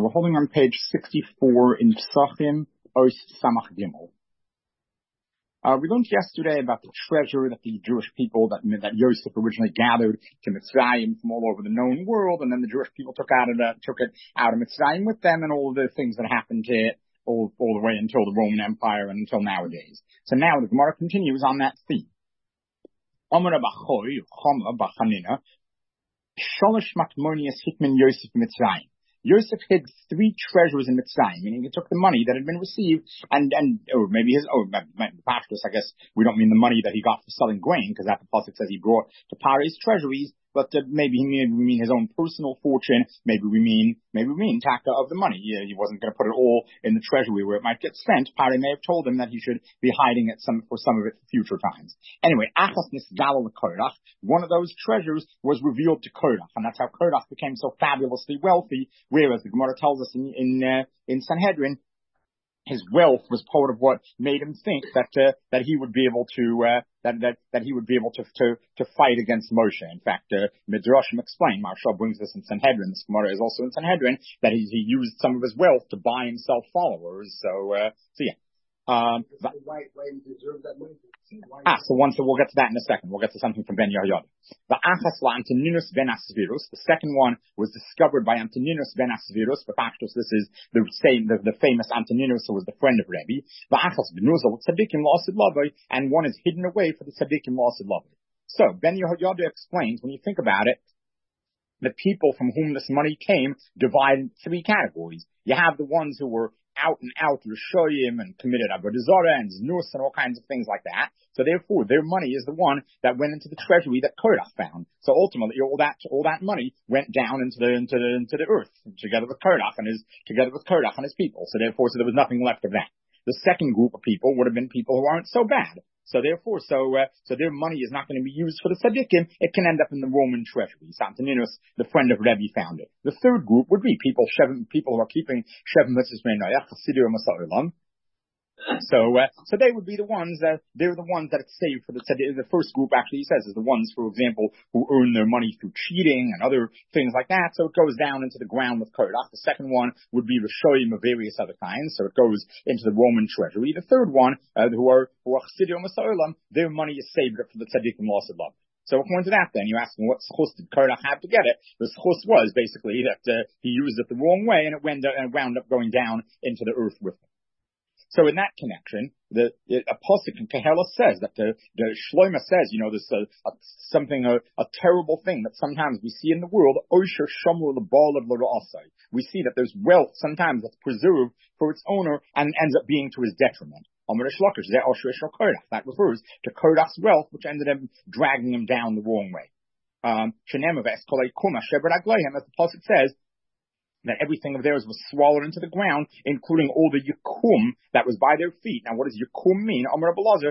We're holding on page 64 in Psachim Ois Samach Gimel. We learned yesterday about the treasure that the Jewish people, that Yosef originally gathered to Mitzrayim from all over the known world, and then the Jewish people took it out of Mitzrayim with them, and all of the things that happened to it all the way until the Roman Empire and until nowadays. So now the Gemara continues on that theme. Amar Bachoi, Chama Bachanina, Sholosh Makmonius Hitman Yosef Mitzrayim. Yosef hid 3 treasures in Mitzrayim, meaning he took the money that had been received or maybe Pashtus, I guess we don't mean the money that he got for selling grain, because that the pasuk says he brought to Pare's treasuries, but maybe we mean his own personal fortune. Maybe we mean taka of the money. He wasn't going to put it all in the treasury where it might get spent. Pare may have told him that he should be hiding it for some of it for future times. Anyway, Achas Nisgal LeKorach, one of those treasures was revealed to Korach, and that's how Korach became so fabulously wealthy. Whereas the Gemara tells us in Sanhedrin, his wealth was part of what made him think that he would be able to that he would be able to fight against Moshe. In fact, Midrashim explain, Maharsha brings this in Sanhedrin, this Gemara is also in Sanhedrin, that he used some of his wealth to buy himself followers. So yeah. Why he deserved that money? So we'll get to that in a second. We'll get to something from Ben Yehoyada. The Achas la Antoninus ben Asvirus. The second one was discovered by Antoninus ben Asvirus. For Pashtus, this is the famous Antoninus who was the friend of Rebbe. The Achas b'nuzal tzadikim la'asid lavoi, and one is hidden away for the tzadikim la'asid lavoi. So Ben Yehoyada explains, when you think about it, the people from whom this money came divide in 3 categories. You have the ones who were out and out Rishoyim and committed Avodah Zarah and Znus and all kinds of things like that. So therefore, their money is the one that went into the treasury that Korach found. So ultimately, all that money went down into the earth together with Korach and his people. So therefore, there was nothing left of that. The second group of people would have been people who aren't so bad. So therefore, so their money is not going to be used for the tzaddikim. It can end up in the Roman treasury. Antoninus, the friend of Rebbe, found it. The third group would be people who are keeping Shevim Mitzvahs Meinayach, Chasidir Masa'olam. So they would be the ones that it's saved for the tzaddik. The first group, actually, he says, is the ones, for example, who earn their money through cheating and other things like that. So it goes down into the ground with Korach. The second one would be Rishoyim of various other kinds. So it goes into the Roman treasury. The third one, who are Chasidim Masa'olam, their money is saved up for the tzaddikim la'asid lavoi. So according to that, then, you're asking what schus did Korach have to get it? The schus was basically that he used it the wrong way, and it wound up going down into the earth with him. So in that connection, a pasuk in Kehela says that the Shlomo says, there's a terrible thing that sometimes we see in the world. Osher shamur lebal of l'ra'asai. We see that there's wealth sometimes that's preserved for its owner and ends up being to his detriment. That refers to Korach's wealth, which ended up dragging him down the wrong way. As the pasuk says, that everything of theirs was swallowed into the ground, including all the yikum that was by their feet. Now, what does yikum mean? It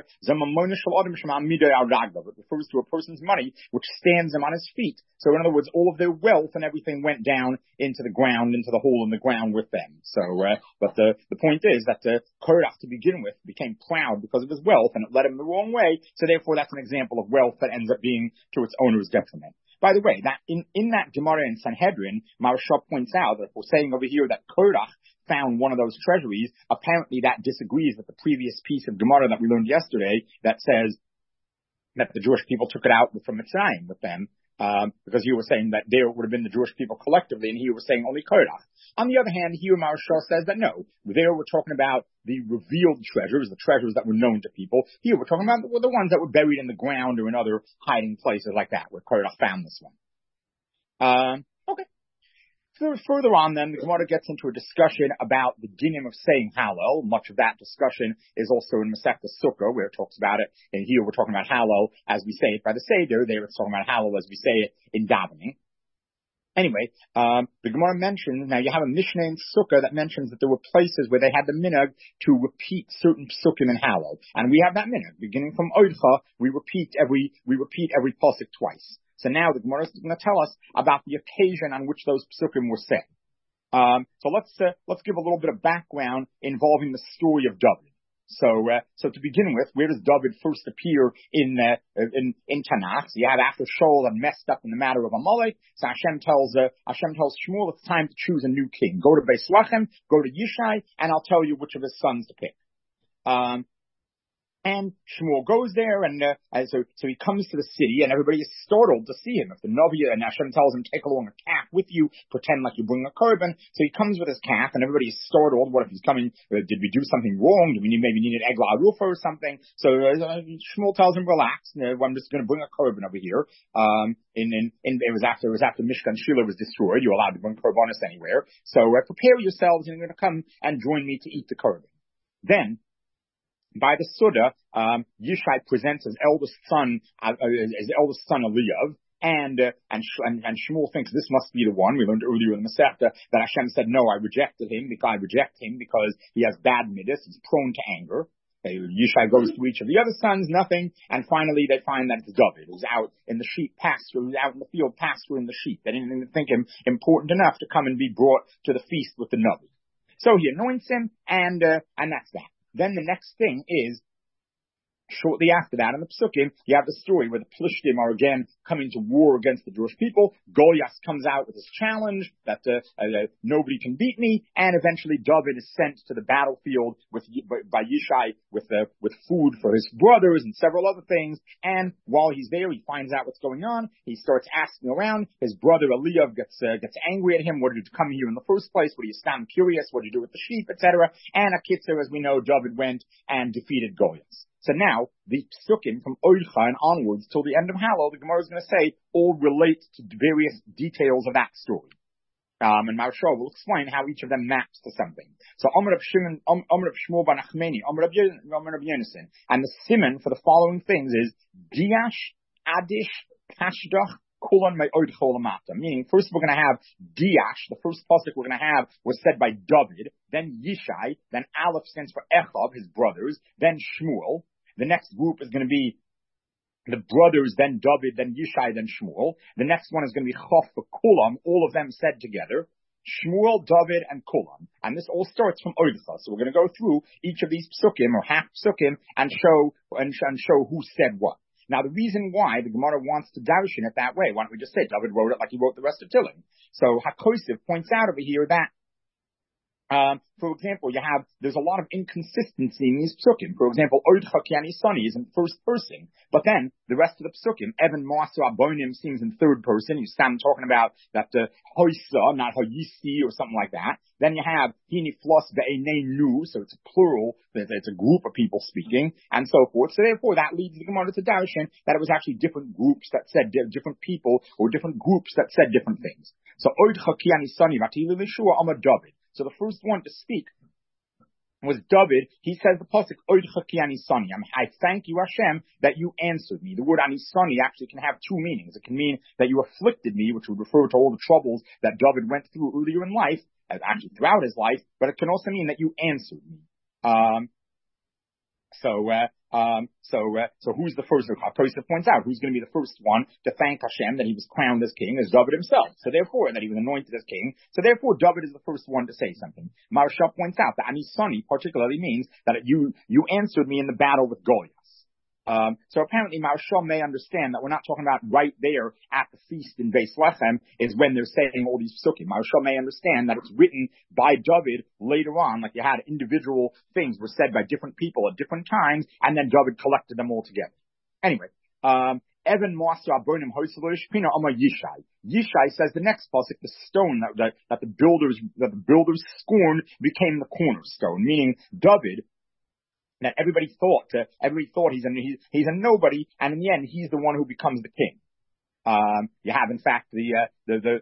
refers to a person's money, which stands him on his feet. So, in other words, all of their wealth and everything went down into the ground, into the hole in the ground with them. So, but the point is that Korach, to begin with, became proud because of his wealth, and it led him the wrong way. So, therefore, that's an example of wealth that ends up being to its owner's detriment. By the way, that in that Gemara in Sanhedrin, Maharsha points out that if we're saying over here that Korach found one of those treasuries, apparently that disagrees with the previous piece of Gemara that we learned yesterday that says that the Jewish people took it out from Mitzrayim with them, because you were saying that there would have been the Jewish people collectively, and he was saying only Korach. On the other hand, here Maharsha says that no, there we're talking about the revealed treasures, the treasures that were known to people. Here we're talking about the ones that were buried in the ground or in other hiding places like that, where Korach found this one. Okay. Further on, then, the Gemara gets into a discussion about the dinim of saying Hallel. Much of that discussion is also in Masechta Sukkah, where it talks about it. And here we're talking about Hallel as we say it by the Seder. There it's talking about Hallel as we say it in davening. Anyway, the Gemara mentions, now you have a Mishnah in Sukkah that mentions that there were places where they had the minhag to repeat certain psukim in Hallel. And we have that minhag. Beginning from Oidcha, we repeat every pasuk twice. So now the Gemara is going to tell us about the occasion on which those psukim were said. So let's give a little bit of background involving the story of David. So to begin with, where does David first appear in Tanakh? So you have after Shaul had messed up in the matter of Amalek. So Hashem tells Shmuel it's time to choose a new king. Go to Beis Lechem, go to Yishai, and I'll tell you which of his sons to pick. And Shmuel goes there, and so he comes to the city, and everybody is startled to see him. If the Navi and Hashem tells him, take along a calf with you, pretend like you bring a korban. So he comes with his calf, and everybody is startled. What if he's coming? Did we do something wrong? Did we maybe need an egla arufa or something? So Shmuel tells him, relax. I'm just going to bring a korban over here. It was after Mishkan Shiloh was destroyed. You're allowed to bring korbanos anywhere. So prepare yourselves, and you're going to come and join me to eat the korban. Then, by the Suda, Yishai presents his eldest son Eliyav, and Shmuel thinks this must be the one. We learned earlier in the Masechta that Hashem said, no, I reject him because he has bad midas, he's prone to anger. Yishai goes to each of the other sons, nothing, and finally they find that it's David, who's out in the sheep pasture, who's out in the field pasturing the sheep. They didn't even think him important enough to come and be brought to the feast with the Navi. So he anoints him, and that's that. Then the next thing is, shortly after that, in the Psukim, you have the story where the Plishtim are again coming to war against the Jewish people. Goliath comes out with his challenge that nobody can beat me, and eventually David is sent to the battlefield by Yishai with food for his brothers and several other things. And while he's there, he finds out what's going on. He starts asking around. His brother Eliyav gets angry at him. What did you come here in the first place? What do you stand curious? What did you do with the sheep, etc.? And Akitzer, as we know, David went and defeated Goliath. So now, the Psukim from Oicha and onwards till the end of Hallel, the Gemara is going to say, all relate to various details of that story. And Maharsha will explain how each of them maps to something. So, Amr of Shmuel ben Achmeni, Amr of Yonason. And the simon for the following things is, Diash, Adish, Kashdach, Kulan Me'od Cholamata. Meaning, first we're going to have Diash, the first pasuk we're going to have was said by David, then Yishai, then Aleph stands for Echav, his brothers, then Shmuel. The next group is going to be the brothers, then David, then Yishai, then Shmuel. The next one is going to be Chof for Kulam, all of them said together. Shmuel, David, and Kulam. And this all starts from Oidcha. So we're going to go through each of these psukim, or half psukim, and show who said what. Now, the reason why the Gemara wants to darshan it that way, why don't we just say David wrote it like he wrote the rest of Tehillim? So HaKosiv points out over here that, for example, there's a lot of inconsistency in these psukim. For example, Oidcha ki ani sani is in first person, but then the rest of the psukim, Evan Masu Abonim seems in third person. You stand talking about that Hoisa, not Hoyisi or something like that. Then you have Hini Flos Ve'enei Nu, so it's a plural, it's a group of people speaking, and so forth. So therefore, that leads the Gemara to darshan that it was actually different groups that said different people, or different groups that said different things. So Oidcha ki ani sani v'atilu l'shua amar David. So the first one to speak was David. He says the pasuk Oidcha ki ani sani. I thank you, Hashem, that you answered me. The word anisani actually can have two meanings. It can mean that you afflicted me, which would refer to all the troubles that David went through earlier in life, actually throughout his life, but it can also mean that you answered me. So who's the first? HaKosiv points out who's going to be the first one to thank Hashem that he was crowned as king is David himself. So therefore, that he was anointed as king. So therefore, David is the first one to say something. Maharsha points out that Anisani particularly means that you answered me in the battle with Goliath. So apparently Maharsha may understand that we're not talking about right there at the feast in Beis Lechem is when they're saying all these psukim. Maharsha may understand that it's written by David later on, like you had individual things were said by different people at different times, and then David collected them all together. Anyway, Evan Master Abonim Hoiselish Pina Amar Yishai. Yishai says the next pasuk, the stone that the builders scorned became the cornerstone, meaning David. That everybody thought he's a nobody, and in the end he's the one who becomes the king. You have in fact Yishai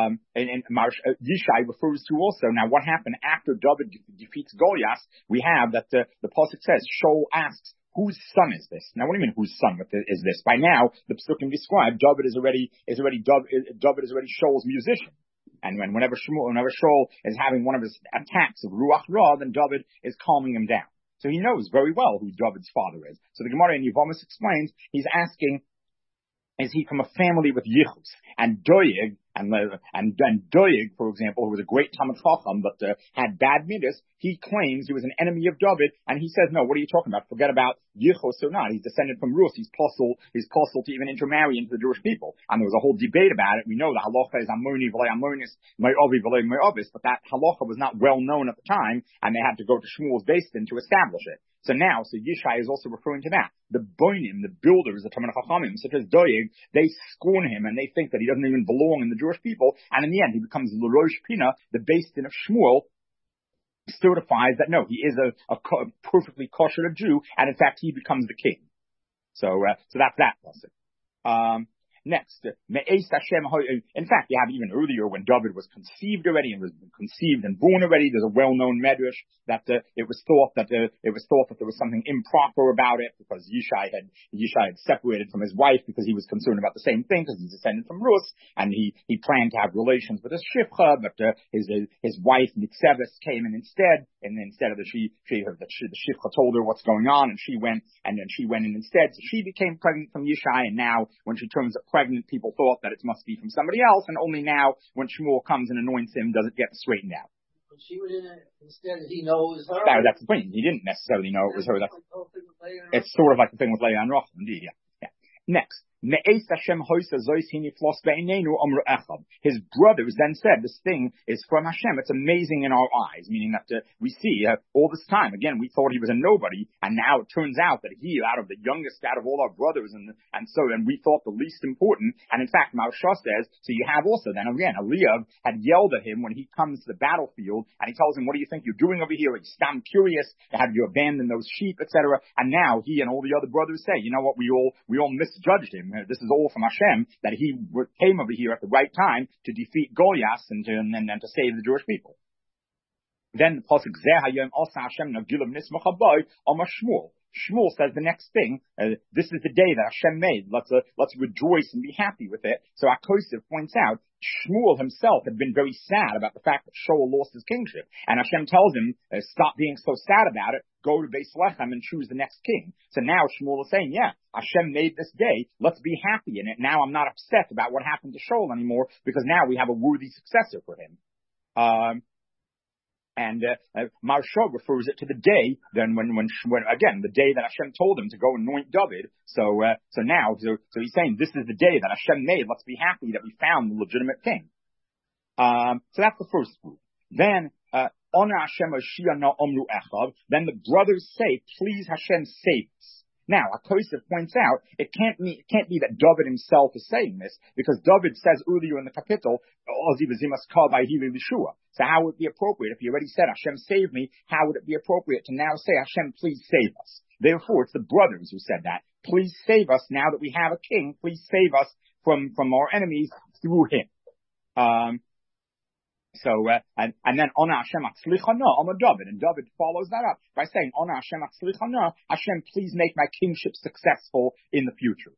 refers to also now what happened after David defeats Goliath. We have that the pasuk says Shaul asks, whose son is this? Now what do you mean whose son is this? By now the psukim describe David is already Shaul's musician. And whenever Shaul is having one of his attacks of Ruach Ra, then David is calming him down. So he knows very well who David's father is. So the Gemara in Yevamos explains, he's asking, is he from a family with Yichus? And Doeg and Doeg, for example, who was a great Talmid Chacham, but had bad midas, he claims he was an enemy of David, and he says, no, what are you talking about? Forget about Yichus or not. He's descended from Rus. He's possible to even intermarry into the Jewish people. And there was a whole debate about it. We know the halacha is Amoni v'lei Amonis, Me'ovi v'lei Me'ovis, but that halacha was not well known at the time, and they had to go to Shmuel's Beis Din to establish it. So Yishai is also referring to that. The Boinim, the builders, the Talmid Chachamim, such as Doeg, they scorn him and they think that he doesn't even belong in the Jewish people. And in the end, he becomes L'Rosh Pina, the Beis Din of Shmuel, certifies that no, he is a perfectly kosher Jew, and in fact, he becomes the king. So that's that lesson. Next, Me'es Hashem. In fact, you have even earlier when David was conceived already and was conceived and born already. There's a well-known medrash that it was thought that there was something improper about it because Yishai had separated from his wife because he was concerned about the same thing because he's descended from Rus, and he planned to have relations with his shifcha, but his wife Mitzeves came in instead, and instead of the shifcha told her what's going on, and she went in instead. So she became pregnant from Yishai, and now when she turns up pregnant, people thought that it must be from somebody else, and only now, when Shmuel comes and anoints him, does it get straightened out. When she was in it, instead he knows her. That's the point. He didn't necessarily know it was her. It's sort of like the thing with Leah and Rachel, indeed, yeah. Next. His brothers then said, this thing is from Hashem. It's amazing in our eyes, meaning that we see all this time. Again, we thought he was a nobody, and now it turns out that he, out of all our brothers, and we thought the least important. And in fact, Maharsha says, so you have also then again, Eliav had yelled at him when he comes to the battlefield, and he tells him, what do you think you're doing over here? I'm curious. Have you abandoned those sheep, etc.? And now he and all the other brothers say, you know what? We all misjudged him. This is all from Hashem, that he came over here at the right time to defeat Goliath and to save the Jewish people. Then the pasuk Zeh Hayom Asa Hashem Nagilam Nismach Haboy Amar Shmuel. Shmuel says the next thing, this is the day that Hashem made. Let's rejoice and be happy with it. So Akosif points out, Shmuel himself had been very sad about the fact that Shaul lost his kingship. And Hashem tells him, stop being so sad about it, go to Beis Lechem and choose the next king. So now Shmuel is saying, yeah, Hashem made this day, let's be happy in it. Now I'm not upset about what happened to Shaul anymore, because now we have a worthy successor for him. And Maharsha refers it to the day then when again the day that Hashem told him to go anoint David. So he's saying this is the day that Hashem made. Let's be happy that we found the legitimate king. So that's the first group. Then Honor Hashem Oshiyana Omru Echav. Then the brothers say, please Hashem save us. Now, Akosif points out, it can't be that David himself is saying this, because David says earlier in the capital, so how would it be appropriate, if he already said, Hashem save me, how would it be appropriate to now say, Hashem, please save us? Therefore, it's the brothers who said that. Please save us now that we have a king. Please save us from our enemies through him. And then Ona Hashem Atzlichana Amar David, and David follows that up by saying, Ona Hashem Atzlichana, Hashem, please make my kingship successful in the future.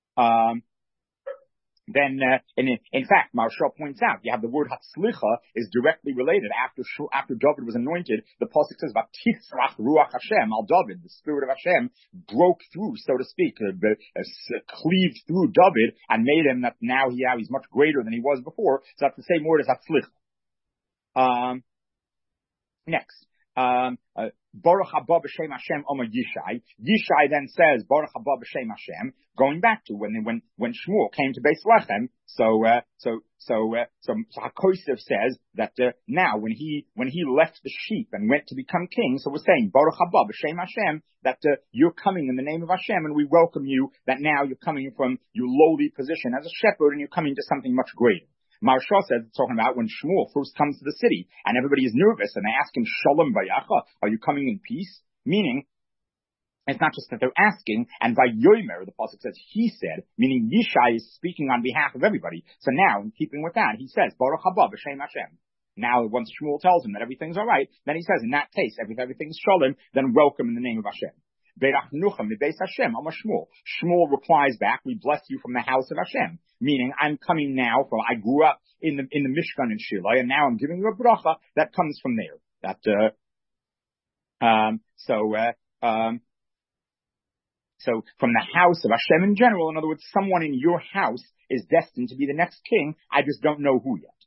Then, in fact, Maharsha points out, you have the word Hatzlicha is directly related. After David was anointed, the pasuk says, V'titzrach ruach Hashem al David, the spirit of Hashem broke through, so to speak, cleaved through David and made him that now he's much greater than he was before. So that's the same word as Hatzlicha. Next, Baruch haba b'shem Hashem Omer Yishai. Yishai then says Baruch haba b'shem Hashem, going back to when Shmuel came to Beis Lechem. So Hakosef says that now when he left the sheep and went to become king, so we're saying Baruch haba b'shem Hashem, that you're coming in the name of Hashem, and we welcome you. That now you're coming from your lowly position as a shepherd, and you're coming to something much greater. Maharsha says, it's talking about when Shmuel first comes to the city, and everybody is nervous, and they ask him, Shalom Vayacha, are you coming in peace? Meaning, it's not just that they're asking, and Vayomer, the pasuk says, he said, meaning Yishai is speaking on behalf of everybody. So now, in keeping with that, he says, Baruch haba b'shem Hashem. Now, once Shmuel tells him that everything's alright, then he says, in that case, everything's Shalom, then welcome in the name of Hashem. Shmuel replies back, we bless you from the house of Hashem. Meaning, I'm coming now from, I grew up in the Mishkan in Shiloh, and now I'm giving you a bracha that comes from there. So from the house of Hashem in general, in other words, someone in your house is destined to be the next king. I just don't know who yet.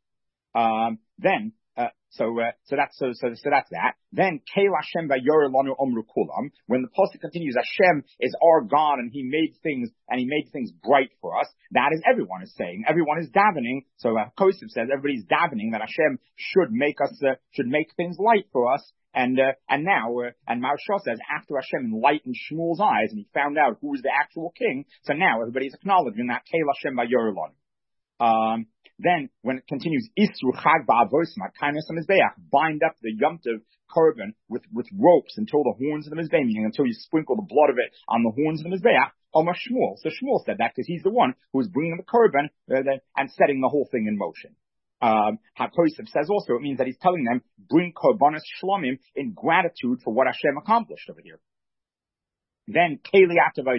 So that's that. Then Kel Hashem v'yor lanu omru kulam. When the pasuk continues, Hashem is our God, and He made things bright for us. That is, everyone is saying, everyone is davening. So Kosef says everybody's davening that Hashem should make things light for us. And Maharsha says after Hashem enlightened Shmuel's eyes and he found out who was the actual king, so now everybody's acknowledging that Kel Hashem v'yor lanu. Then, when it continues, Isru Chag Ba'avosim, Kindness on Mizbeach, bind up the Yom Tov korban with ropes until the horns of the Mizbeach, meaning until you sprinkle the blood of it on the horns of the Mizbeach, Omar Shmuel. So Shmuel said that because he's the one who is bringing the korban and setting the whole thing in motion. HaKosef says also, it means that he's telling them, bring korbanos shlomim in gratitude for what Hashem accomplished over here. Then the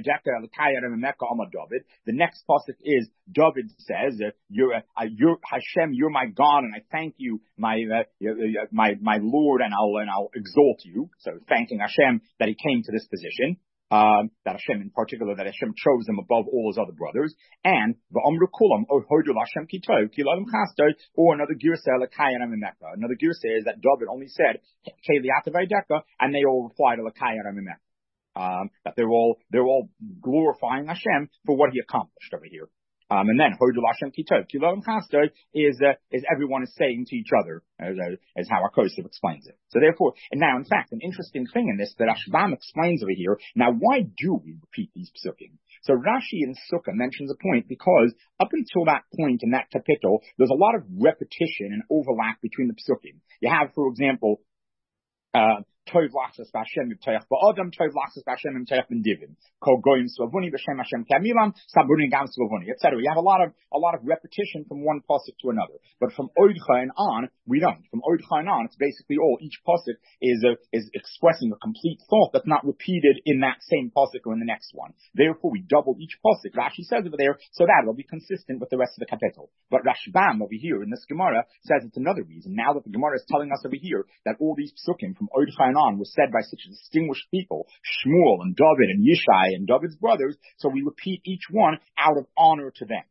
next pasuk is David says, "You're Hashem, you're my God, and I thank you, my Lord, and I'll exalt you." So thanking Hashem that he came to this position, that Hashem in particular, that Hashem chose him above all his other brothers. And v'amru kulam ohodu Hashem kitov kilalim chastoi, or another girsa l'kayan amimeka. Another girsa is that David only said and they all replied l'kayan amimeka. That they're all glorifying Hashem for what he accomplished over here. And then Hodul Hashem Kitov Kilam Chastoi is everyone is saying to each other, as how Akosov explains it. So therefore, and now in fact, an interesting thing in this that Rashbam explains over here. Now, why do we repeat these psukim? So Rashi in Sukkah mentions a point because up until that point in that kapitel, there's a lot of repetition and overlap between the psukim. You have, for example, Tov lachas b'Hashem yibtayach ba'adam, Tov lachas b'Hashem yibtayach b'Divim. Kol goyim slavuni b'Shem Hashem kamilam, sabuni gam slavuni, etc. You have a lot of repetition from one pasuk to another. But from Oidcha and on, we don't. From Oidcha and on, it's basically all. Each pasuk is expressing a complete thought that's not repeated in that same pasuk or in the next one. Therefore, we double each pasuk. Rashi says over there, so that it'll be consistent with the rest of the kapitel. But Rashbam over here in this Gemara says it's another reason. Now that the Gemara is telling us over here that all these psukim from Oidcha on was said by such distinguished people, Shmuel and David and Yishai and David's brothers, so we repeat each one out of honor to them.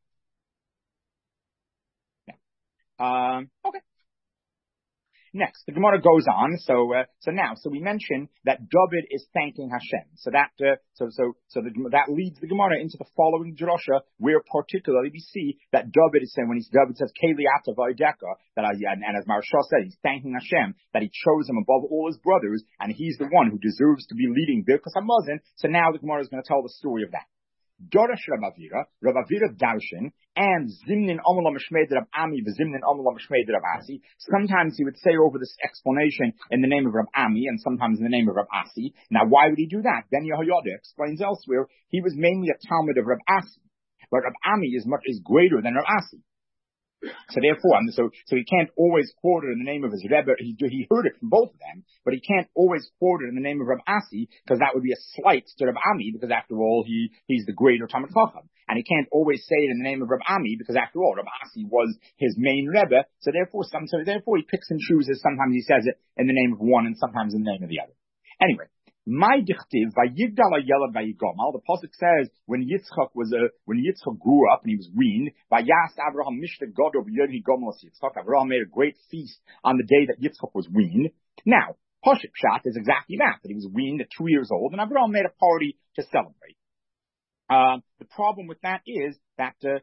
Yeah. Okay. Next, the Gemara goes on. So we mentioned that David is thanking Hashem. So that leads the Gemara into the following drasha, where particularly we see that David is saying when David says Keliata Vaideka, and as Maharsha said, he's thanking Hashem that he chose him above all his brothers, and he's the one who deserves to be leading Birkas Hamazon. So now the Gemara is going to tell the story of that. Dorash Rabavira Darshan, and Zimnin Omelam Shmeid Rab Ami, Zimnin Omelam Shmeid Rab Asi. Sometimes he would say over this explanation in the name of Rab Ami, and sometimes in the name of Rab Asi. Now, why would he do that? Ben Yehoyada explains elsewhere, he was mainly a Talmud of Rab Asi, but Rab Ami is greater than Rab Asi. So therefore, so he can't always quote it in the name of his Rebbe. He heard it from both of them, but he can't always quote it in the name of Rab Asi, because that would be a slight to Rab Ami, because after all, he's the greater Talmud Chacham. And he can't always say it in the name of Rab Ami, because after all, Rab Asi was his main Rebbe. So therefore he picks and chooses. Sometimes he says it in the name of one, and sometimes in the name of the other. Anyway. My dichtiv vayigdal hayelad vayigomal. The pasuk says when Yitzchak grew up and he was weaned, vayas Avraham mishta godo b'yom higomal Yitzchak. Avraham made a great feast on the day that Yitzchak was weaned. Now, Pashup Pshat is exactly that he was weaned at 2 years old, and Avraham made a party to celebrate. The problem with that is that the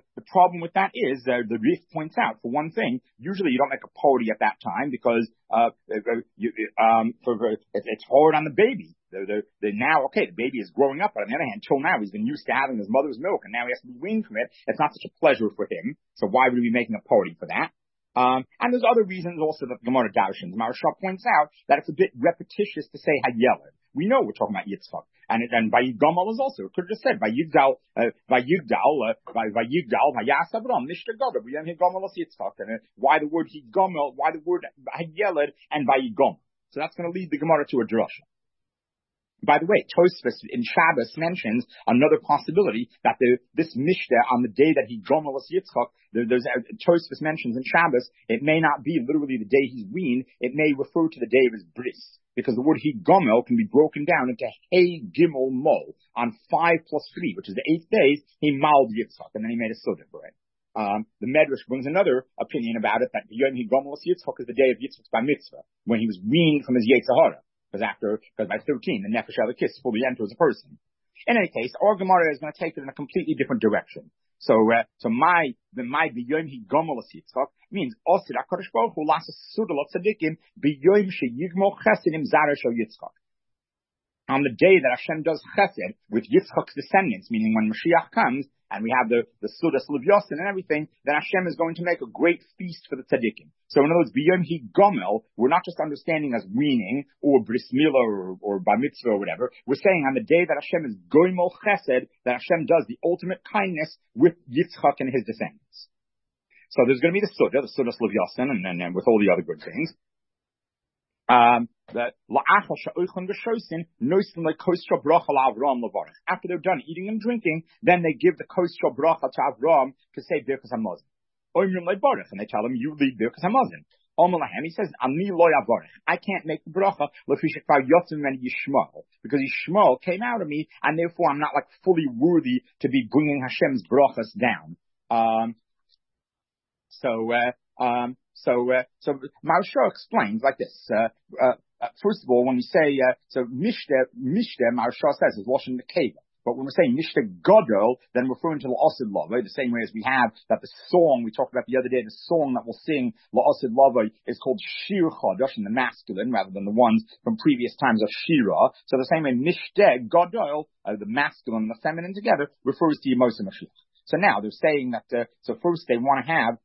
Rif points out, for one thing, usually you don't make a party at that time because it's hard on the baby. Now, okay, the baby is growing up, but on the other hand, till now he's been used to having his mother's milk, and now he has to be weaned from it. It's not such a pleasure for him, so why would we be making a party for that? And there's other reasons also that the Gemara Darshans. Maharsha points out that it's a bit repetitious to say Hayeled. We know we're talking about Yitzchak. And Vayigomal is also, it could have just said Vayigdal, Vayas Avram, Nishtagada, V'yem Higomal Yitzchak. And why the word Higomal, why the word Hayeled and Vayigom. So that's going to lead the Gemara to a drasha. By the way, Tosfos in Shabbos mentions another possibility that this Mishnah on the day that he Gomelas Yitzchak, Tosfos mentions in Shabbos, it may not be literally the day he's weaned, it may refer to the day of his bris. Because the word he Gomel can be broken down into Hey Gimel Mol. On 5 plus 3, which is the 8th days, he mauled Yitzchak, and then he made a Suda for it. The Medrash brings another opinion about it, that Yom He Gomelas Yitzchak is the day of Yitzchak's Bar Mitzvah, when he was weaned from his Yetzirah. Because by 13, the Nefesh Elokis fully enters a person. In any case, our Gemara is going to take it in a completely different direction. So my b'yom he gomelas Yitzchak means osir HaKadosh Baruch Hu lasas suda l'tzadikim b'yom sheyigmo chesedim zara shel Yitzchak. On the day that Hashem does chesed with Yitzchak's descendants, meaning when Mashiach comes, and we have the Sudas Levyosin and everything, then Hashem is going to make a great feast for the tzaddikim. So in other words, b'yom he gomel, we're not just understanding as weaning, or bris milah, or bar mitzvah, or whatever. We're saying on the day that Hashem is goimol chesed, that Hashem does the ultimate kindness with Yitzchak and his descendants. So there's going to be the Sudas Levyosin, and with all the other good things. After they're done eating and drinking, then they give the kosher bracha to Avram to say Birkas Hamazon. And they tell him, you lead Birkas Hamazon. He says, I can't make the bracha because Yishmael came out of me, and therefore I'm not like fully worthy to be bringing Hashem's brachas down. So Maharsha explains like this. First of all, when we say, Mishta, Maharsha says, is washing the Keva. But when we're saying Mishta Gadol, then referring to La'asid Lava, the same way as we have that the song we talked about the other day, the song that we'll sing, La'asid Lava, is called Shir Chadash in the masculine, rather than the ones from previous times of Shira. So the same way Mishta Gadol, the masculine and the feminine together, refers to Yemos Mashiach. So now they're saying that, so first they want to have,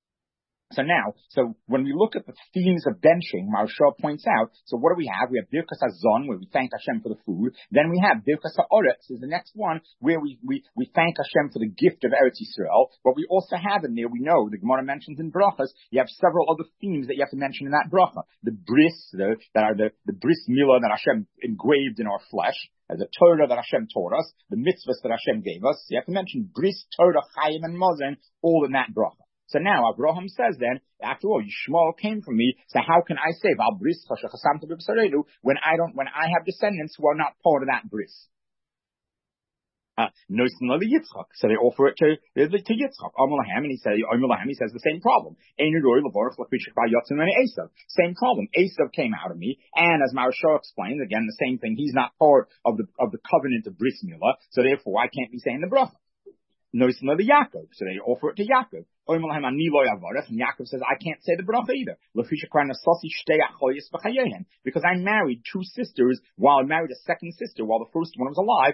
so when we look at the themes of benching, Maharsha points out, so what do we have? We have Birkas Hazon, where we thank Hashem for the food. Then we have Birkas HaOretz, is the next one, where we thank Hashem for the gift of Eretz Yisrael. But we also have in there, we know, the Gemara mentions in Brachas, you have several other themes that you have to mention in that Bracha. The Bris, the Bris Milah that Hashem engraved in our flesh, the Torah that Hashem taught us, the mitzvahs that Hashem gave us. You have to mention Bris, Torah, Chaim, and Mazen, all in that Bracha. So now Abraham says then, after all, Yishmael came from me, so how can I say Val Bris when I have descendants who are not part of that bris? So they offer it to Yitzchak. And he says the same problem. Same problem. Esav came out of me, and as Maharsha explains, again the same thing. He's not part of the covenant of bris milah, so therefore I can't be saying the bracha. Yaakov, so they offer it to Yaakov. And Yaakov says, I can't say the bracha either. Because I married 2 sisters while I married a second sister while the first one was alive.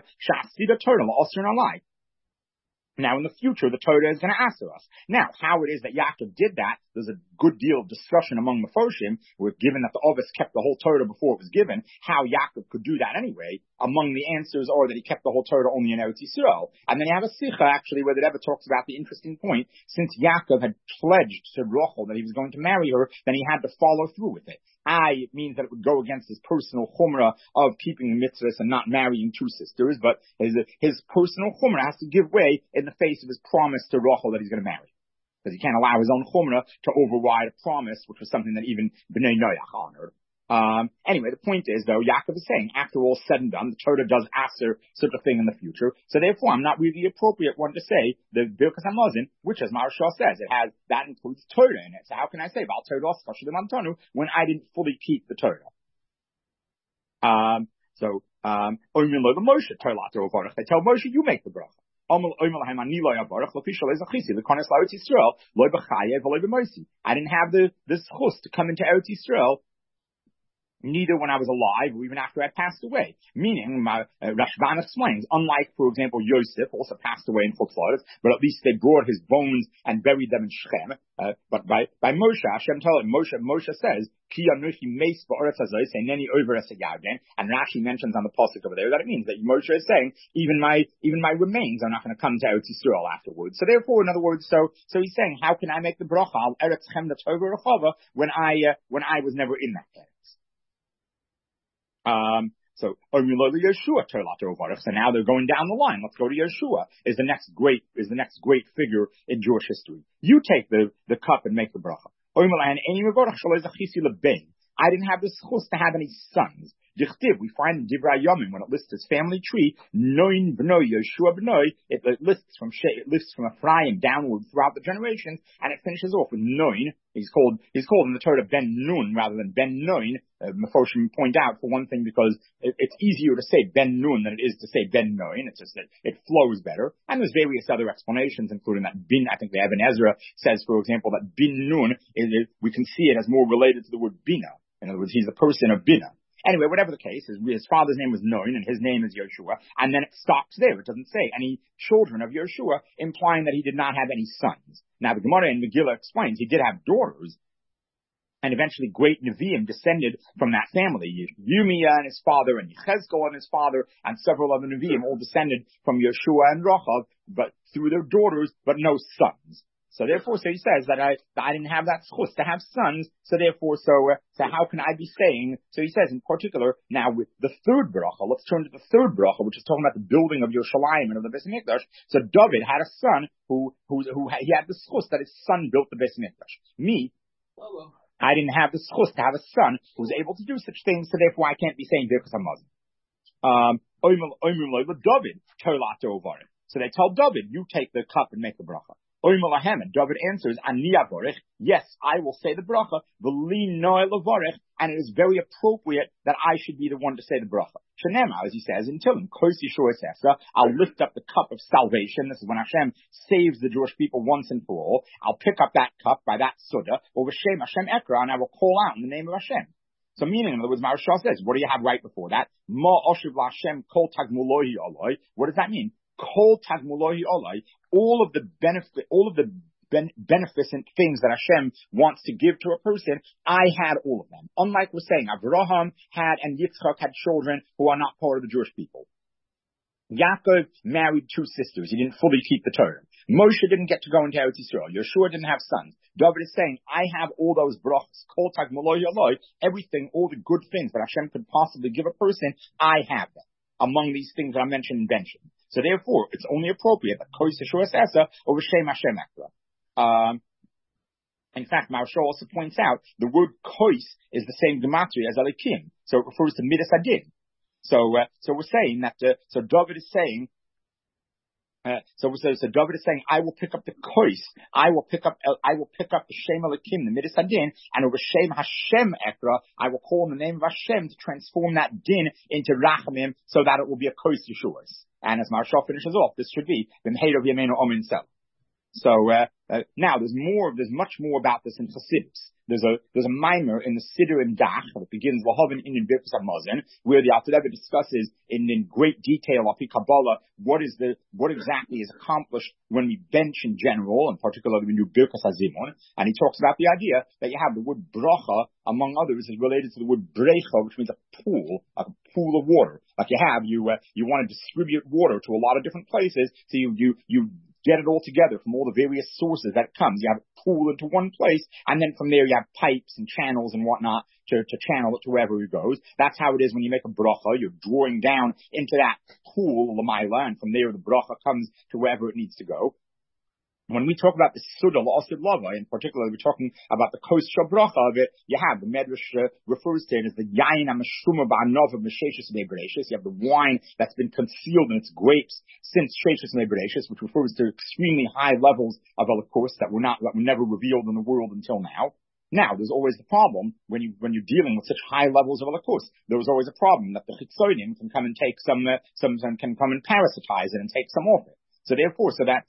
Now, in the future, the Torah is going to answer us. Now, how it is that Yaakov did that, there's a good deal of discussion among Mefarshim, given that the Ovis kept the whole Torah before it was given, how Yaakov could do that anyway. Among the answers are that he kept the whole Torah only in Eretz Yisrael. And then you have a Sikha, actually, where the Rebbe talks about the interesting point, since Yaakov had pledged to Rachel that he was going to marry her, then he had to follow through with it. It means that it would go against his personal chumrah of keeping the mitzvahs and not marrying 2 sisters, but his personal chumrah has to give way in the face of his promise to Rachel that he's going to marry. Because he can't allow his own chumrah to override a promise, which was something that even Bnei Noach honored. Anyway, the point is, though, Yaakov is saying, after all said and done, the Torah does aser such a thing in the future. So therefore, I'm not really the appropriate one to say the Birkas Hamazon, which, as Maharsha says, that includes Torah in it. So how can I say Val Torah when I didn't fully keep the Torah? They tell Moshe, you make the bracha. I didn't have this chus to come into Eretz Yisrael, neither when I was alive or even after I passed away. Meaning, Rashban explains, unlike, for example, Yosef, also passed away in Chutzlaretz, but at least they brought his bones and buried them in Shechem. But by Moshe, Hashem told him, Moshe says, Ki anuchi meis ba'aretz hazos, eineni over es ha'yarden, and Rashi mentions on the pasuk over there that it means that Moshe is saying, even my remains are not going to come to Eretz Yisrael afterwards. So therefore, in other words, so he's saying, how can I make the bracha al Eretz Chem the Torah Rechava when I was never in that place? So Yeshua so now they're going down the line. Let's go to Yeshua is the next great figure in Jewish history. You take the cup and make the bracha. I didn't have the schus to have any sons. We find in Divrei Yomim when it lists his family tree, Noin B'noi, Yeshua B'noi, it lists from Ephraim downward throughout the generations, and it finishes off with Noin. He's called in the Torah Ben Nun rather than Ben Noin. Mefoshim point out, for one thing, because it's easier to say Ben Nun than it is to say Ben Noin. It's just that it flows better. And there's various other explanations, including that Bin, I think the Ibn Ezra says, for example, that Bin Nun, we can see it as more related to the word Bina. In other words, he's the person of Bina. Anyway, whatever the case, his father's name was Noin and his name is Yeshua, and then it stops there. It doesn't say any children of Yeshua, implying that he did not have any sons. Now, the Gemara in Megillah explains he did have daughters, and eventually great Nevi'im descended from that family. Yirmiyah and his father, and Yechezkel and his father, and several other Nevi'im all descended from Yeshua and Rachav, but through their daughters, but no sons. So therefore, so he says that I didn't have that schus to have sons. So therefore, so how can I be saying? So he says in particular, now with the third bracha, let's turn to the third bracha, which is talking about the building of Yerushalayim and of the Beis Hamikdash. So David had a son who he had the schus that his son built the Beis Hamikdash. I didn't have the schus to have a son who was able to do such things. So therefore, I can't be saying Birkas Hamazon. David, so they tell David, you take the cup and make the bracha. And David answers, yes, I will say the bracha, and it is very appropriate that I should be the one to say the bracha. Shenema, as he says in Tehillim, I'll lift up the cup of salvation. This is when Hashem saves the Jewish people once and for all. I'll pick up that cup by that suda, or V'Shem Hashem Ekra, and I will call out in the name of Hashem. So meaning, in other words, Maharshal says, what do you have right before that? What does that mean? Kol tagmulohi olai, all of the beneficent things that Hashem wants to give to a person, I had all of them. Unlike we're saying, Avraham had and Yitzchak had children who are not part of the Jewish people. Yaakov married two sisters. He didn't fully keep the Torah. Moshe didn't get to go into Eretz Yisrael. Yeshua didn't have sons. David is saying, I have all those brachas, kol tagmulohi olai, everything, all the good things that Hashem could possibly give a person, I have them. Among these things that I mentioned in Benshim. So therefore, it's only appropriate that Kois Yeshua Esa over Shem Hashem Ekra. In fact, Maharshal also points out the word Kois is the same gematria as Elikim, so it refers to Midas Adin. So we're saying that. So David is saying. So David is saying, I will pick up the kois, I will pick up the Shem Elikim, the Midas Adin, and over Shem Hashem Ekra, I will call in the name of Hashem to transform that din into Rachamim, so that it will be a kois Yeshuas. And as Maharshal finishes off, this should be B'mheir of Yameinu Omin Sel. So now there's much more about this in Chassidus. There's a mimer in the Siddur in Dach that begins Lahavin in Birkas Hamazon, where the Alter Rebbe discusses in great detail Api Kabbalah what exactly is accomplished when we bench in general, and particularly when you do Birkas Hazimon. And he talks about the idea that you have the word bracha, among others, is related to the word brecha, which means a pool of water. Like you want to distribute water to a lot of different places, so you get it all together from all the various sources that it comes. You have it pool into one place, and then from there you have pipes and channels and whatnot to channel it to wherever it goes. That's how it is when you make a bracha. You're drawing down into that pool, Lamaila, and from there the bracha comes to wherever it needs to go. When we talk about the Suda La'asid Lava, in particular, we're talking about the Kos Shabracha of it, you have, the Medrash refers to it as the Yain HaMeshuma Ba'anov of Mesheshus Me'Bereshus. You have the wine that's been concealed in its grapes since Sheshus Me'Bereshus, which refers to extremely high levels of Elikos that were never revealed in the world until now. Now, there's always the problem when you're dealing with such high levels of Elikos. There was always a problem that the Chitzonim can come and take some can come and parasitize it and take some off it. So therefore,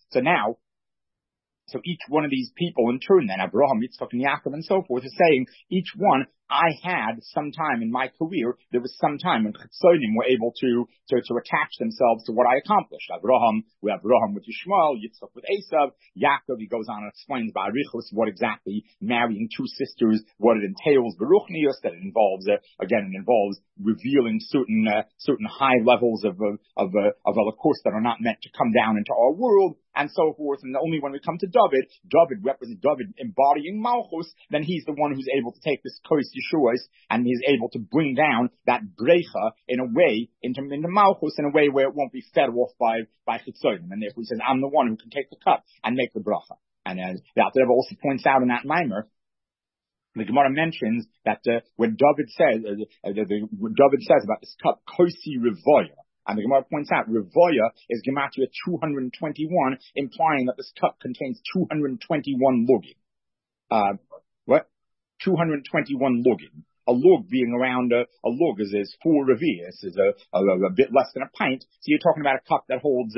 So each one of these people in turn then, Abraham, Yitzchak, and Yaakov, and so forth, is saying, each one, I had some time in my career, there was some time when Chitzonim were able to attach themselves to what I accomplished. We have Abraham with Yishmael, Yitzchak with Esav, Yaakov, he goes on and explains Ba'arichos what exactly marrying two sisters, what it entails, Baruchnius, that it involves revealing certain high levels of Elikos that are not meant to come down into our world, and so forth. And only when we come to David represents David embodying Malchus, then he's the one who's able to take this Kois Yeshuas, and he's able to bring down that brecha in a way, into Malchus, in a way where it won't be fed off by Chitzonim. And therefore he says, I'm the one who can take the cup and make the bracha. And the Alter Rebbe also points out in that Maimer, the Gemara mentions that when David says about this cup, Kosi Rivoya, and the Gemara points out Rivoya is Gematria 221, implying that this cup contains 221 lugim. What? 221 lugim. A lug being around a lug is 4 revius, is a bit less than a pint. So you're talking about a cup that holds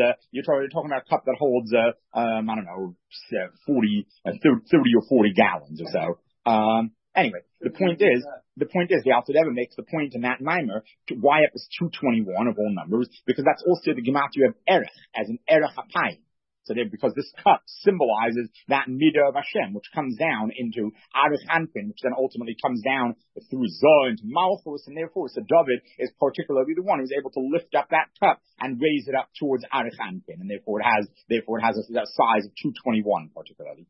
I don't know, 30 or 40 gallons or so. Anyway, the point is, the Alter Rebbe makes the point in that Maimer, why it was 221 of all numbers, because that's also the Gematria of Erech, as an Erech HaPayim. So because this cup symbolizes that Midah of Hashem, which comes down into Arich Anpin, which then ultimately comes down through Zoh into Malchus, and therefore, so David is particularly the one who's able to lift up that cup and raise it up towards Arich Anpin, and therefore it has a size of 221 particularly.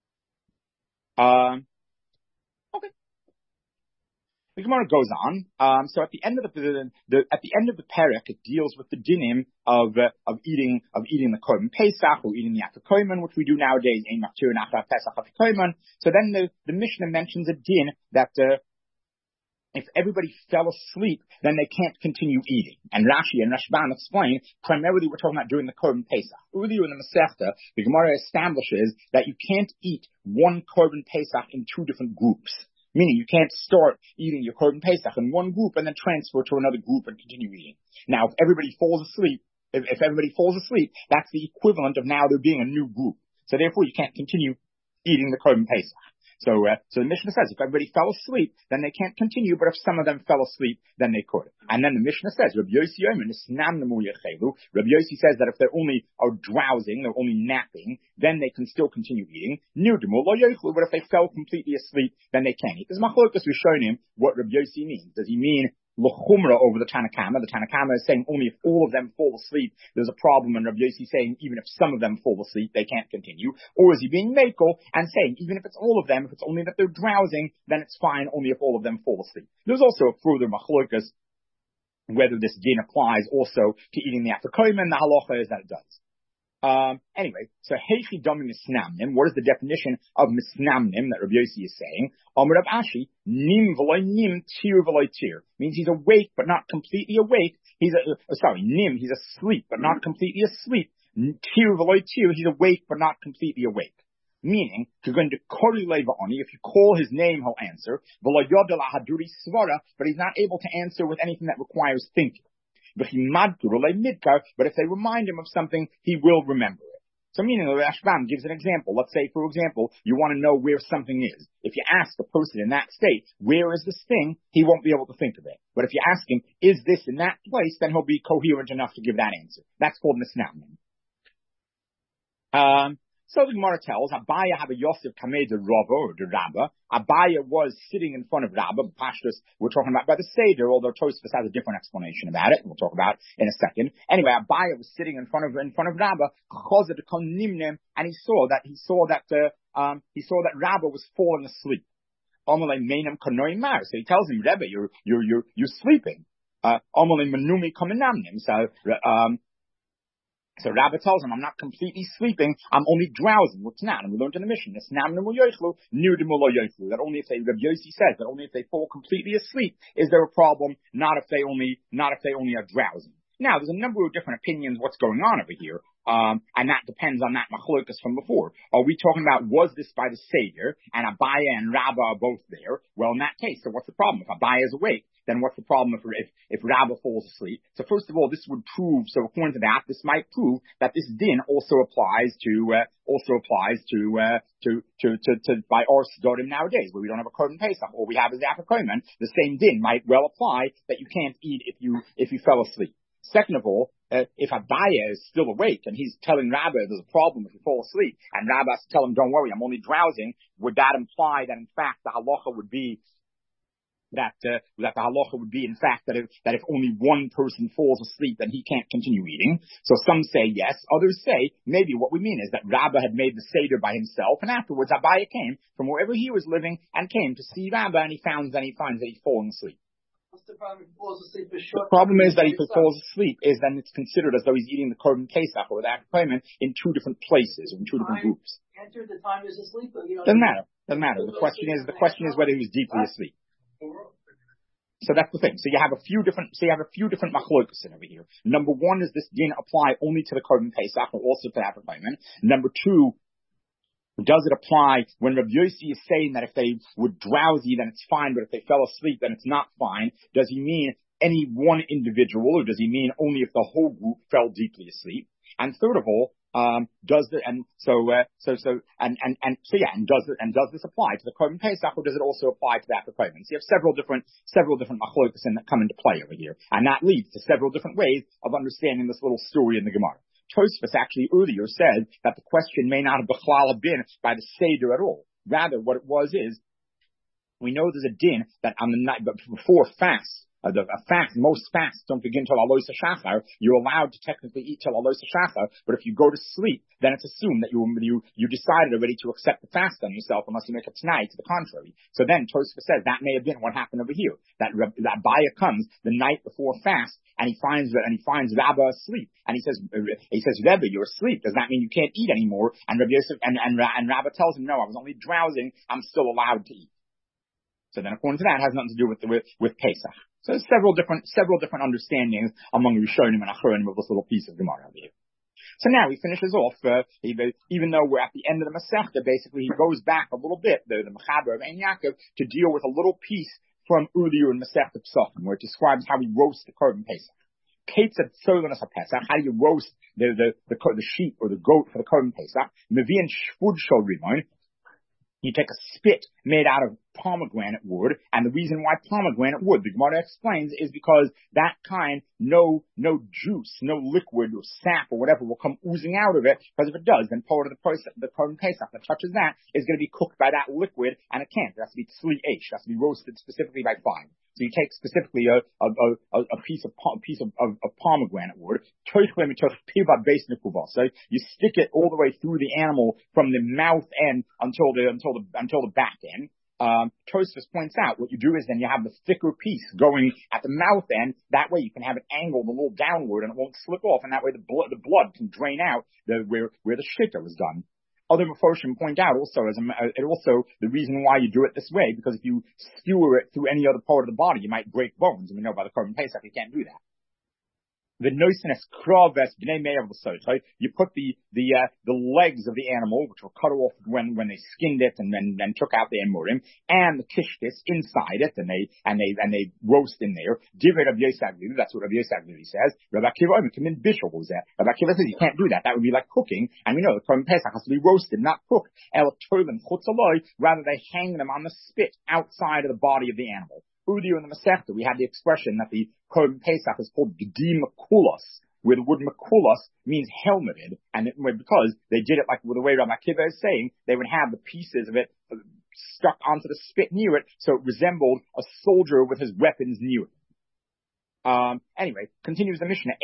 Okay. The Gemara goes on. So at the end of the parak, it deals with the dinim of eating the korban pesach or eating the afikoman, which we do nowadays. Ein machtir nachar pesach afikoman. So then the Mishnah mentions a din that if everybody fell asleep, then they can't continue eating. And Rashi and Rashban explain, primarily we're talking about during the korban pesach. Earlier in the Masechta, the Gemara establishes that you can't eat one korban pesach in two different groups. Meaning you can't start eating your korban pesach in one group and then transfer to another group and continue eating. Now, if everybody falls asleep, that's the equivalent of now there being a new group. So therefore, you can't continue eating the korban pesach. So the Mishnah says if everybody fell asleep, then they can't continue. But if some of them fell asleep, then they could. And then the Mishnah says, Rabbi Yossi says that if they only are drowsing, they're only napping, then they can still continue eating. But if they fell completely asleep, then they can't eat. There's machlokas Rishonim what Rabbi Yossi means. Does he mean l'chumra over the Tanakama? The Tanakama is saying only if all of them fall asleep, there's a problem, and Rabbi Yossi saying even if some of them fall asleep, they can't continue. Or is he being mekel and saying even if it's all of them, if it's only that they're drowsing, then it's fine only if all of them fall asleep? There's also a further machlokas whether this din applies also to eating the afikoman. The halacha is that it does. Anyway, so heichi dami misnamnim. What is the definition of misnamnim that Rabbi Yossi is saying? Amar Rav Ashi, nim v'loy nim, tir v'loy tir. Means he's awake but not completely awake. He's asleep but not completely asleep. Tir v'loy tir, he's awake but not completely awake. Meaning, you're going to kori levaoni. If you call his name, he'll answer. V'lo yodel ahaduri svara, but he's not able to answer with anything that requires thinking. But if they remind him of something, he will remember it. So meaning, the Rashbam gives an example. Let's say, for example, you want to know where something is. If you ask a person in that state, where is this thing, he won't be able to think of it. But if you ask him, is this in that place, then he'll be coherent enough to give that answer. That's called misnamnim. So the Gemara tells, Abaya have a Yosef Kameh de Rava or de Rabba. Abaya was sitting in front of Rabba. Pashtus, we're talking about by the Seder, although Tosfos has a different explanation about it, and we'll talk about in a second. Anyway, Abaya was sitting in front of Rabba, and he saw that Rabba was falling asleep. So he tells him, Rebbe, you're sleeping. So Rabbi tells him, I'm not completely sleeping, I'm only drowsing. What's not? And we learned in the mission, that only if they, Rabbi Yossi says, that only if they fall completely asleep is there a problem, not if they only are drowsing. Now, there's a number of different opinions what's going on over here, and that depends on that machlokas from before. Are we talking about, was this by the Seder, and Abaya and Rabba are both there? Well, in that case, so what's the problem? If Abaya is awake, then what's the problem if Rabba falls asleep? So first of all, this would prove, so according to that, this might prove that this din also applies to by our Sidorim nowadays, where we don't have a korban pesach, all we have is the afikoman. The same din might well apply that you can't eat if you fell asleep. Second of all, if Abaya is still awake and he's telling Rabba there's a problem if you fall asleep, and Rabba has to tell him, don't worry, I'm only drowsing, would that imply that in fact the halacha would be that the halacha would be, in fact, that if only one person falls asleep, then he can't continue eating. So some say yes, others say maybe what we mean is that Rabbah had made the Seder by himself, and afterwards Abaye came from wherever he was living and came to see Rabbah, and he finds that he's fallen asleep. What's the problem? He falls asleep for The short. problem is that if he falls asleep, is then it's considered as though he's eating the Korban Pesach or the payment in two different places, or in two different groups. Enter the time is asleep. Doesn't matter. The question is whether he was deeply asleep. So that's the thing. So you have a few different machlokas in over here. Number one, is this din apply only to the Korban Pesach or also to the payment? Number two, does it apply when Rabbi Yossi is saying that if they were drowsy, then it's fine, but if they fell asleep, then it's not fine? Does he mean any one individual, or does he mean only if the whole group fell deeply asleep? And third of all, does this apply to the Korban Pesach, or does it also apply to that payment? So you have several different machlokas that come into play over here, and that leads to several different ways of understanding this little story in the Gemara. Tosfos actually earlier said that the question may not have been by the Seder at all. Rather, what it was is, we know there's a din that on the night, but before fast, most fasts don't begin till Alois HaShachar. You're allowed to technically eat till Alois HaShachar, but if you go to sleep, then it's assumed that you decided already to accept the fast on yourself unless you make a tonight to the contrary. So then Tosfos says that may have been what happened over here. That Abaye comes the night before fast, and he finds Rabbah asleep, and he says, Rebbe, you're asleep. Does that mean you can't eat anymore? And Rabbi Yosef and Rabbah tells him, no, I was only drowsing. I'm still allowed to eat. So then, according to that, it has nothing to do with Pesach. So there's several different understandings among Rishonim and Acharonim of this little piece of Gemara over here. So now he finishes off, even though we're at the end of the Masechta, basically he goes back a little bit, the Mechaber of Ein Yaakov, to deal with a little piece from earlier in Masechta Pesachim, where it describes how we roast the Korban Pesach. How do you roast the sheep or the goat for the Korban Pesach? Mevi'en shvud shel rimon. You take a spit made out of pomegranate wood, and the reason why pomegranate wood, the Gemara explains, is because that kind, no juice, no liquid or sap or whatever will come oozing out of it, because if it does, then part of the Korban Pesach that touches that is going to be cooked by that liquid, and it can't. It has to be tzli eish. It has to be roasted specifically by fire. So you take specifically a piece of pomegranate wood, so you stick it all the way through the animal from the mouth end until the back end. Tosfos points out what you do is then you have the thicker piece going at the mouth end. That way you can have it angled a little downward and it won't slip off, and that way the blood can drain out where the shita was done. Other Meforshim point out also the reason why you do it this way, because if you skewer it through any other part of the body, you might break bones, and we know by the Korban Pesach you can't do that. The noisiness kraves b'nei me'av l'sotay. You put the legs of the animal, which were cut off when they skinned it and then took out the emurim, and the kishtis inside it, and they roast in there. Divrei Rabbi Yosef Agdili, that's what Rabbi Yosef Agdili says. Rabbi Akiva bishul was that. Rabbi Akiva says you can't do that. That would be like cooking, and we know the Korban Pesach has to be roasted, not cooked. El tolim chutzaloi, rather they hang them on the spit outside of the body of the animal. Earlier in the Masechta, we had the expression that the Korban Pesach is called Gedi Makulas, where the word Makulas means helmeted, and because they did it like the way Rabbi Akiva is saying, they would have the pieces of it stuck onto the spit near it, so it resembled a soldier with his weapons near it. Anyway, continues the Mishnah.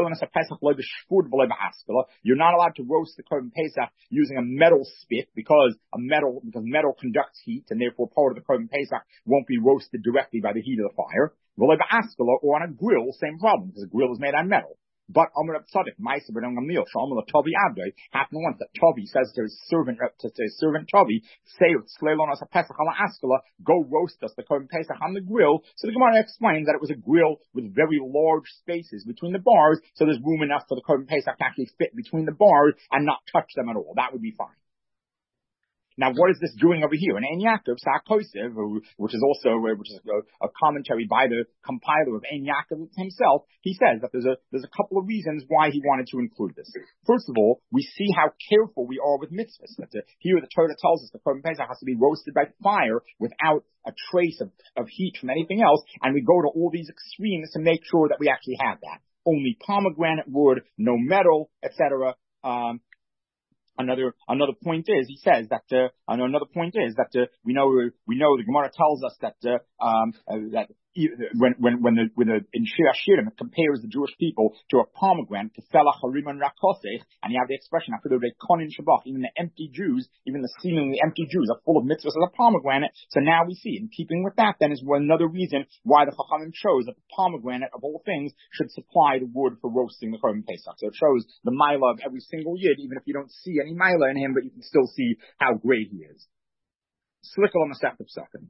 You're not allowed to roast the Korban Pesach using a metal spit because metal conducts heat, and therefore part of the Korban Pesach won't be roasted directly by the heat of the fire. Or on a grill, same problem, because a grill is made on metal. But Amar Tzadik, Ma'aser ben Gamliel, Shalom Tobi Abdoi, happened once that Tobi says to his servant Tobi, say Sleilon as a Pesach ala Askala, go roast us the Korban Pesach on the grill. So the Gemara explains that it was a grill with very large spaces between the bars, so there's room enough for the Korban Pesach to actually fit between the bars and not touch them at all. That would be fine. Now, what is this doing over here? In Ein Yaakov, Sa'kosev, which is a commentary by the compiler of Ein Yaakov himself, he says that there's a couple of reasons why he wanted to include this. First of all, we see how careful we are with mitzvahs. Here the Torah tells us the Korban Pesach has to be roasted by fire without a trace of heat from anything else, and we go to all these extremes to make sure that we actually have that. Only pomegranate wood, no metal, etc., Another point is, he says that, we know the Gemara tells us that, that when in Shir Hashirim, it compares the Jewish people to a pomegranate, and you have the expression, even the empty Jews, even the seemingly empty Jews are full of mitzvahs as a pomegranate. So now we see, in keeping with that, then is another reason why the Chachamim chose that the pomegranate of all things should supply the wood for roasting the Korban Pesach. So it shows the Mila of every single Yid, even if you don't see any Mila in him, but you can still see how great he is. Slickle on the Masechta Pesachim.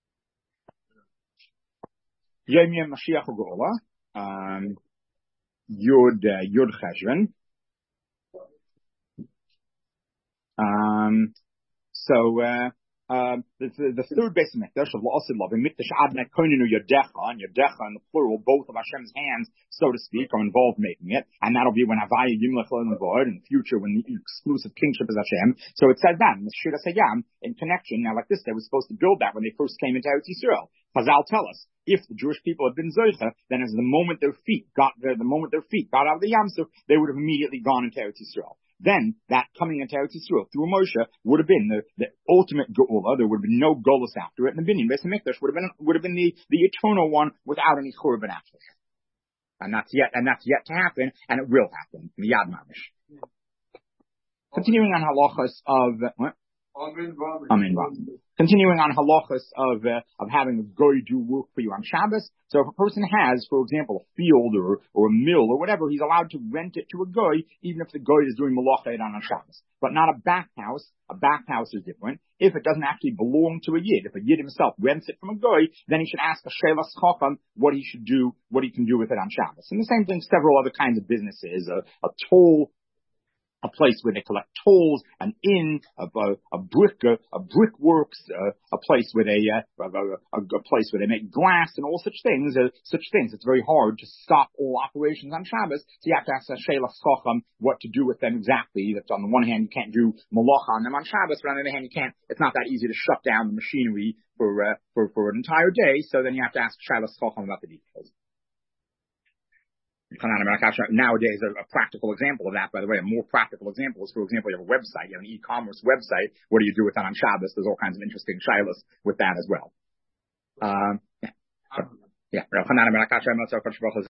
Yom Yom Mashiach U'Geula, Yud Cheshvan. The third base of Mikdash of La'asid Love, Mikdash Adnei Koinenu Yodecha, and Yodecha in the plural, both of Hashem's hands, so to speak, are involved making it, and that'll be when Havaya Yimlech L'Nevod, in the future when the exclusive kingship is Hashem. So it says that in the Shir Hasayam, in connection, now like this, they were supposed to build that when they first came into Eretz Yisrael. Chazal tell us, if the Jewish people had been Zoicha, then as the moment their feet got out of the Yam Suf, they would have immediately gone into Eretz Yisrael. Then that coming into Eretz Yisrael through Moshe would have been the ultimate Geula. There would have been no Golas after it, and the Binyan Beis Hamikdash would have been the eternal one without any Churban after it. And that's yet to happen, and it will happen. Miyad Mamish. Continuing on halachas of what? Amen. Continuing on halachas of having a goy do work for you on Shabbos. So if a person has, for example, a field or a mill or whatever, he's allowed to rent it to a goy, even if the goy is doing malacha on Shabbos. But not a back house. A back house is different. If it doesn't actually belong to a yid, if a yid himself rents it from a goy, then he should ask a shelas chacham what he can do with it on Shabbos. And the same thing, several other kinds of businesses, a toll, a place where they collect tolls, an inn, a brickworks, a place where they make glass and all such things. It's very hard to stop all operations on Shabbos. So you have to ask a shelas chacham what to do with them exactly. That on the one hand you can't do malacha on them on Shabbos, but on the other hand it's not that easy to shut down the machinery for an entire day. So then you have to ask shelas chacham about the details. Nowadays, a practical example of that, by the way, a more practical example is, for example, you have a website, you have an e-commerce website. What do you do with that on Shabbos? There's all kinds of interesting shilas with that as well.